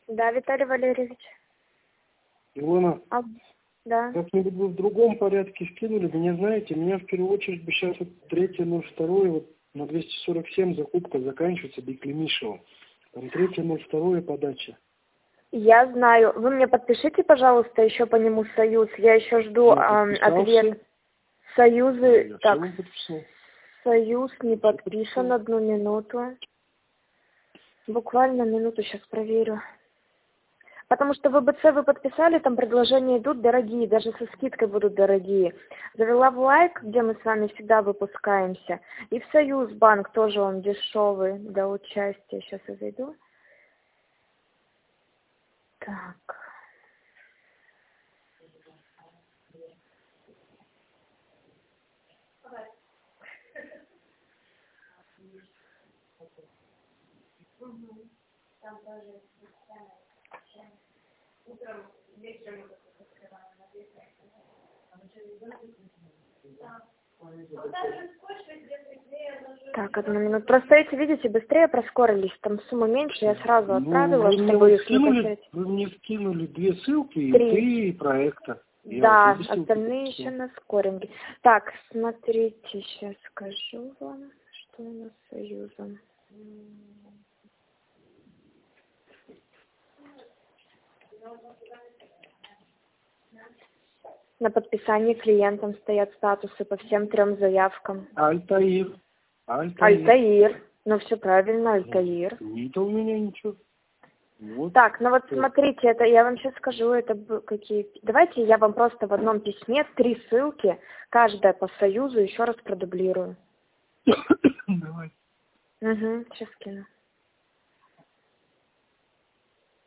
Да, Виталий Валерьевич. Илона, да. как-нибудь вы в другом порядке скинули, меня знаете, меня в первую очередь бы сейчас вот 3.02, вот на 247 закупка заканчивается Беклемишева. Там 3.02 подача. Я знаю. Вы мне подпишите, пожалуйста, еще по нему союз. Я еще жду ответ. Союзы. Я так, подписал. союз не подписан. Одну минуту. Буквально минуту сейчас проверю. Потому что в ВБЦ вы подписали, там предложения идут дорогие, даже со скидкой будут дорогие. Завела в лайк, где мы с вами всегда выпускаемся. И в Союзбанк тоже он дешевый для участия. Сейчас я зайду. Так. Так, одну минуту. Просто эти, видите, быстрее проскорились. Там сумма меньше, я сразу отправила, чтобы их не потерять. Вы мне скинули 2 ссылки, 3 и проекта. Да, остальные еще на скоринге. Так, смотрите, сейчас скажу вам, что у нас с Союзом. На подписании клиентам стоят статусы по всем 3 заявкам. Альтаир. Ну, все правильно, Альтаир. Нет у меня ничего. Вот. Так, ну вот смотрите, это я вам сейчас скажу, это какие... Давайте я вам просто в одном письме 3 ссылки, каждая по Союзу, еще раз продублирую. Давай. Угу, сейчас скину.